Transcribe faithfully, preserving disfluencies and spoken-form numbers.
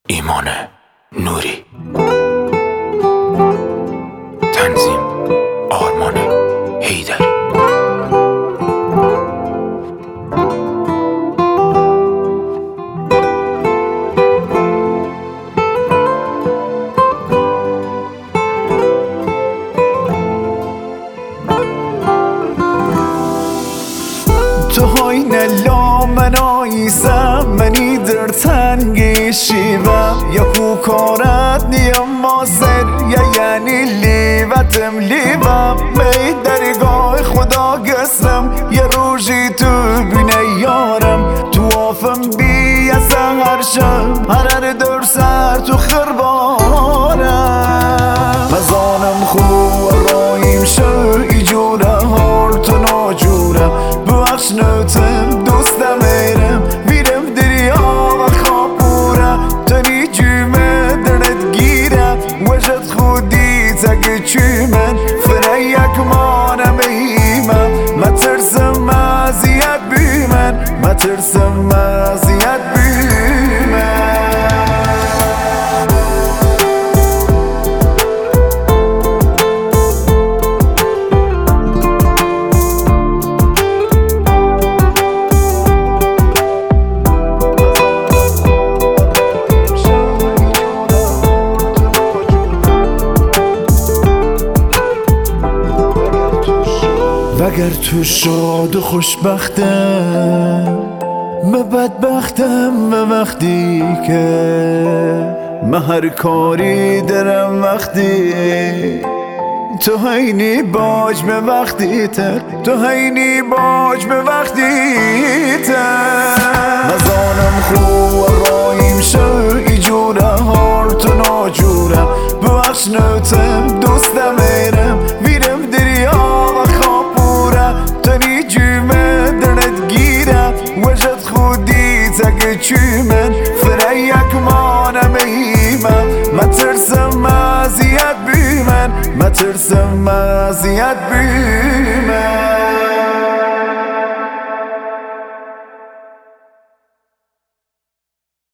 ایمان نوری. تنظیم آرمان حیدری. تو های نلا من آیسم منی در تنگی شیوم یا کو کارت نیم ماسر یا یعنی لیوتم لیوم می درگاه خدا گسرم یه روژی تو بینه یارم تو آفم بی از هر شب هر در سر تو خربارم مزانم خوب رایم شو ایجوره هار تو ناجوره بخش نوتم دوستم ایرم ویرم دریا و خاپوره تنی جومه درنت گیره وجد خودی تک چومن فره یک مانم ایمم ما ترسم مزیت بیمن ما ترسم مزیت بیمن وگر تو شاد و خوشبختم من بدبختم و وقتی که من هر کاری دارم وقتی تو هینی باج به وقتی تر تو هینی باج به وقتی تر مزانم خوب رایم شو ایجوره هار تو ناجوره بخش نوتم دوستم ایرم ویرم دریا و خاپوره تنی جومه درنت گیره وجد خودی تک چومن فره یک مانم ایمم ما ترسم مزیت بیمن ما ترسم مزیت بیمن